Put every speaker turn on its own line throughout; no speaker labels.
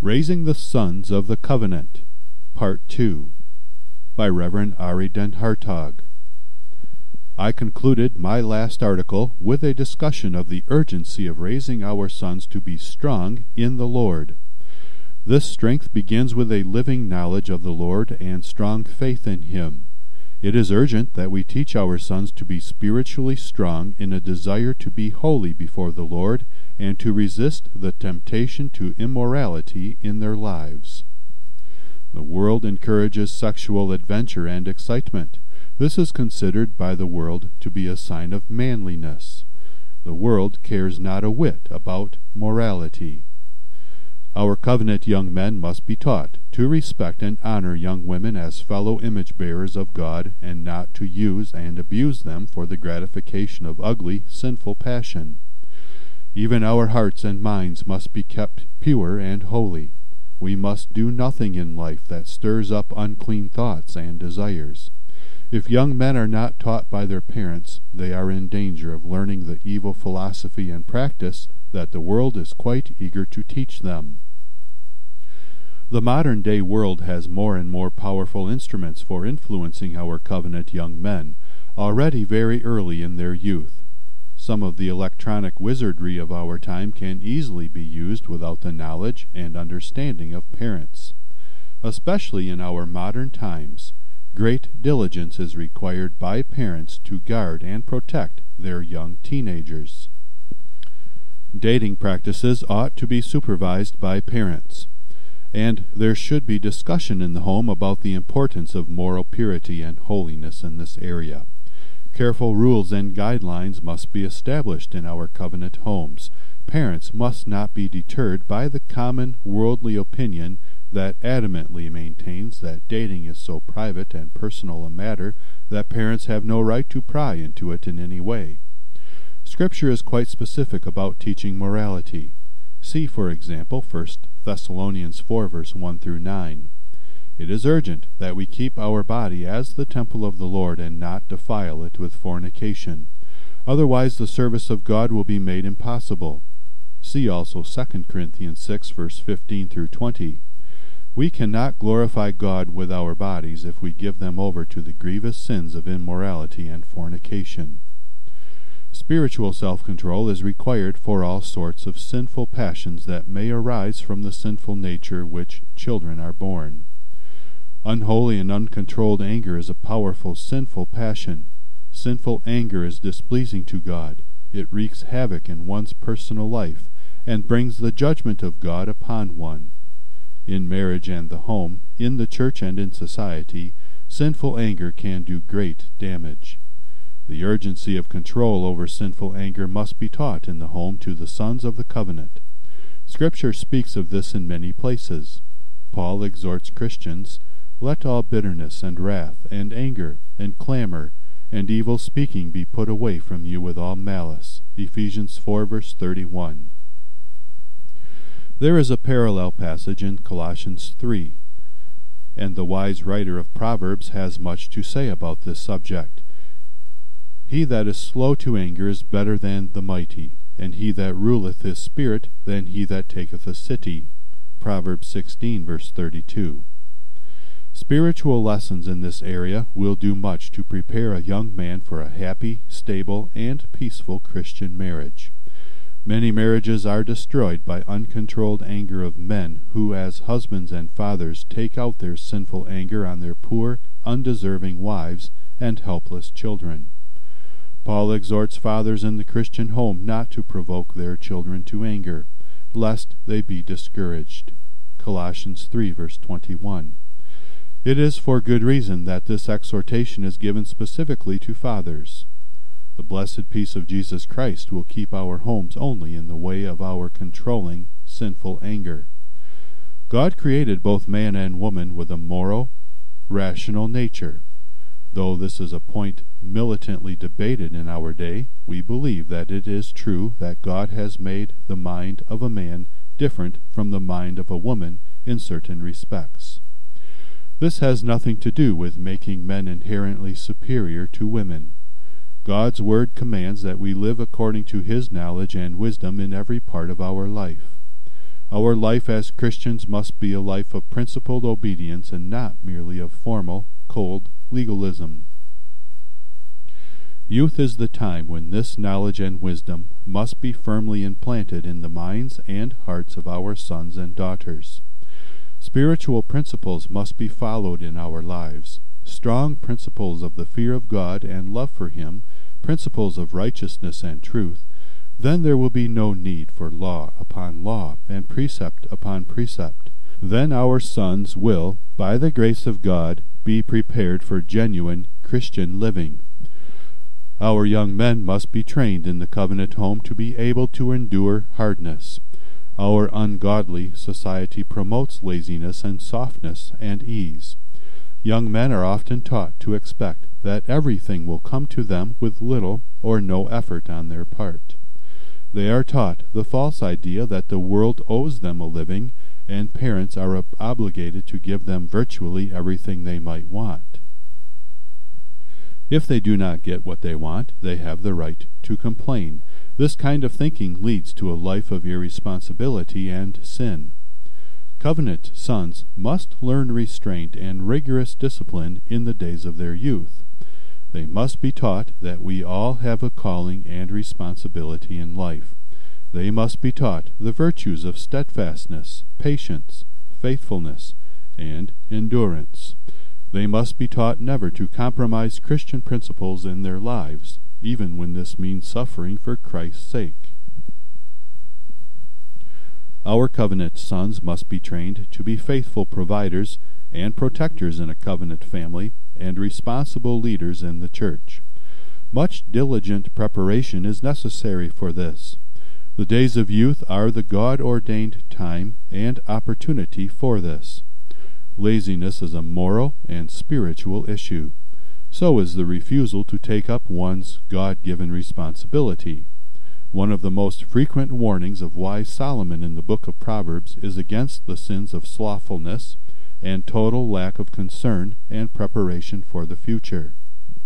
Raising the Sons of the Covenant, Part 2, by Reverend Ari Den Hartog. I concluded my last article with a discussion of the urgency of raising our sons to be strong in the Lord. This strength begins with a living knowledge of the Lord and strong faith in Him. It is urgent that we teach our sons to be spiritually strong in a desire to be holy before the Lord and to resist the temptation to immorality in their lives. The world encourages sexual adventure and excitement. This is considered by the world to be a sign of manliness. The world cares not a whit about morality. Our covenant young men must be taught to respect and honor young women as fellow image-bearers of God, and not to use and abuse them for the gratification of ugly, sinful passion. Even our hearts and minds must be kept pure and holy. We must do nothing in life that stirs up unclean thoughts and desires. If young men are not taught by their parents, they are in danger of learning the evil philosophy and practice that the world is quite eager to teach them. The modern-day world has more and more powerful instruments for influencing our covenant young men, already very early in their youth. Some of the electronic wizardry of our time can easily be used without the knowledge and understanding of parents. Especially in our modern times, great diligence is required by parents to guard and protect their young teenagers. Dating practices ought to be supervised by parents, and there should be discussion in the home about the importance of moral purity and holiness in this area. Careful rules and guidelines must be established in our covenant homes. Parents must not be deterred by the common worldly opinion that adamantly maintains that dating is so private and personal a matter that parents have no right to pry into it in any way. Scripture is quite specific about teaching morality. See, for example, 1 Thessalonians 4, verse 1 through 9. It is urgent that we keep our body as the temple of the Lord and not defile it with fornication. Otherwise the service of God will be made impossible. See also 2 Corinthians 6, verse 15 through 20. We cannot glorify God with our bodies if we give them over to the grievous sins of immorality and fornication. Spiritual self-control is required for all sorts of sinful passions that may arise from the sinful nature which children are born. Unholy and uncontrolled anger is a powerful sinful passion. Sinful anger is displeasing to God. It wreaks havoc in one's personal life and brings the judgment of God upon one. In marriage and the home, in the church and in society, sinful anger can do great damage. The urgency of control over sinful anger must be taught in the home to the sons of the covenant. Scripture speaks of this in many places. Paul exhorts Christians, "Let all bitterness and wrath and anger and clamor and evil speaking be put away from you with all malice." Ephesians 4, verse 31. There is a parallel passage in Colossians 3, and the wise writer of Proverbs has much to say about this subject. He that is slow to anger is better than the mighty, and he that ruleth his spirit than he that taketh a city. Proverbs 16, verse 32. Spiritual lessons in this area will do much to prepare a young man for a happy, stable, and peaceful Christian marriage. Many marriages are destroyed by uncontrolled anger of men who, as husbands and fathers, take out their sinful anger on their poor, undeserving wives and helpless children. Paul exhorts fathers in the Christian home not to provoke their children to anger, lest they be discouraged. Colossians 3, verse 21. It is for good reason that this exhortation is given specifically to fathers. The blessed peace of Jesus Christ will keep our homes only in the way of our controlling sinful anger. God created both man and woman with a moral, rational nature. Though this is a point militantly debated in our day, we believe that it is true that God has made the mind of a man different from the mind of a woman in certain respects. This has nothing to do with making men inherently superior to women. God's word commands that we live according to His knowledge and wisdom in every part of our life. Our life as Christians must be a life of principled obedience and not merely of formal, cold legalism. Youth is the time when this knowledge and wisdom must be firmly implanted in the minds and hearts of our sons and daughters. Spiritual principles must be followed in our lives. Strong principles of the fear of God and love for Him, principles of righteousness and truth. Then there will be no need for law upon law and precept upon precept. Then our sons will, by the grace of God, be prepared for genuine Christian living. Our young men must be trained in the covenant home to be able to endure hardness. Our ungodly society promotes laziness and softness and ease. Young men are often taught to expect that everything will come to them with little or no effort on their part. They are taught the false idea that the world owes them a living, and parents are obligated to give them virtually everything they might want. If they do not get what they want, they have the right to complain. This kind of thinking leads to a life of irresponsibility and sin. Covenant sons must learn restraint and rigorous discipline in the days of their youth. They must be taught that we all have a calling and responsibility in life. They must be taught the virtues of steadfastness, patience, faithfulness, and endurance. They must be taught never to compromise Christian principles in their lives, even when this means suffering for Christ's sake. Our covenant sons must be trained to be faithful providers and protectors in a covenant family and responsible leaders in the church. Much diligent preparation is necessary for this. The days of youth are the God-ordained time and opportunity for this. Laziness is a moral and spiritual issue. So is the refusal to take up one's God-given responsibility. One of the most frequent warnings of wise Solomon in the book of Proverbs is against the sins of slothfulness and total lack of concern and preparation for the future.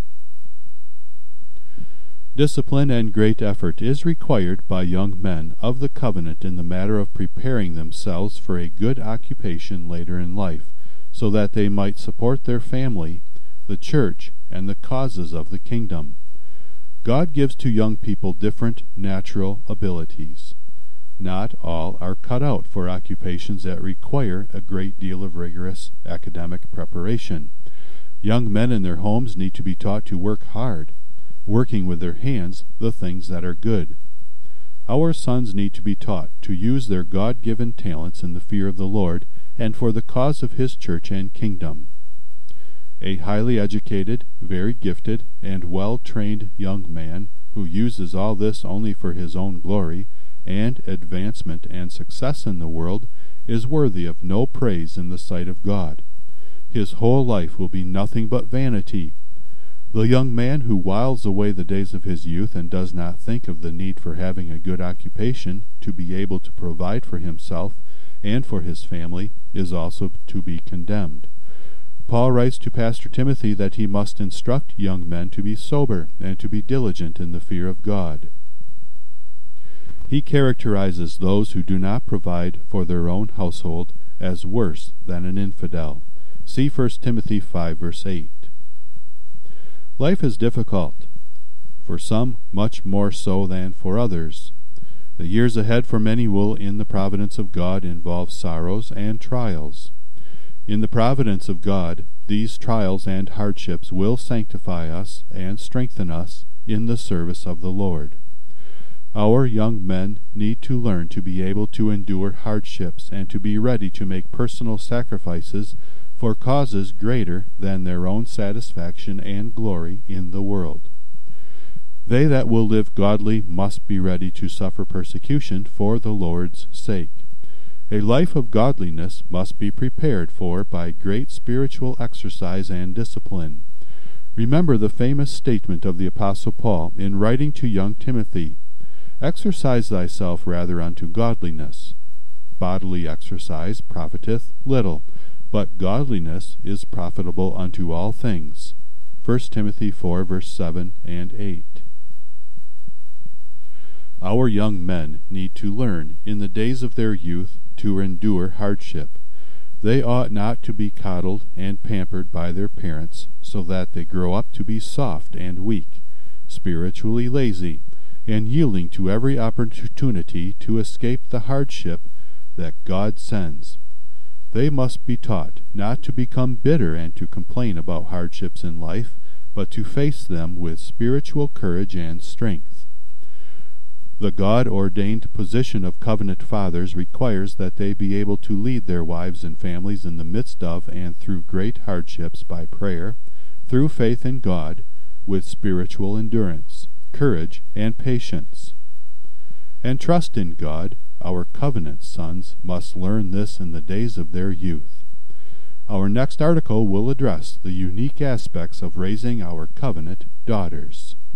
Discipline and great effort is required by young men of the covenant in the matter of preparing themselves for a good occupation later in life, so that they might support their family, the church, and the causes of the kingdom. God gives to young people different natural abilities. Not all are cut out for occupations that require a great deal of rigorous academic preparation. Young men in their homes need to be taught to work hard, working with their hands the things that are good. Our sons need to be taught to use their God-given talents in the fear of the Lord and for the cause of His church and kingdom. A highly educated, very gifted, and well-trained young man who uses all this only for his own glory and advancement and success in the world is worthy of no praise in the sight of God. His whole life will be nothing but vanity. The young man who whiles away the days of his youth and does not think of the need for having a good occupation to be able to provide for himself and for his family is also to be condemned. Paul writes to Pastor Timothy that he must instruct young men to be sober and to be diligent in the fear of God. He characterizes those who do not provide for their own household as worse than an infidel. See 1 Timothy 5, verse 8. Life is difficult, for some much more so than for others. The years ahead for many will, in the providence of God, involve sorrows and trials. In the providence of God, these trials and hardships will sanctify us and strengthen us in the service of the Lord. Our young men need to learn to be able to endure hardships and to be ready to make personal sacrifices for causes greater than their own satisfaction and glory in the world. They that will live godly must be ready to suffer persecution for the Lord's sake. A life of godliness must be prepared for by great spiritual exercise and discipline. Remember the famous statement of the Apostle Paul in writing to young Timothy, "Exercise thyself rather unto godliness. Bodily exercise profiteth little, but godliness is profitable unto all things." 1 Timothy 4, verse 7 and 8. Our young men need to learn in the days of their youth to endure hardship. They ought not to be coddled and pampered by their parents, so that they grow up to be soft and weak, spiritually lazy, and yielding to every opportunity to escape the hardship that God sends. They must be taught not to become bitter and to complain about hardships in life, but to face them with spiritual courage and strength. The God-ordained position of covenant fathers requires that they be able to lead their wives and families in the midst of and through great hardships by prayer, through faith in God, with spiritual endurance, courage, and patience. And trust in God. Our covenant sons must learn this in the days of their youth. Our next article will address the unique aspects of raising our covenant daughters.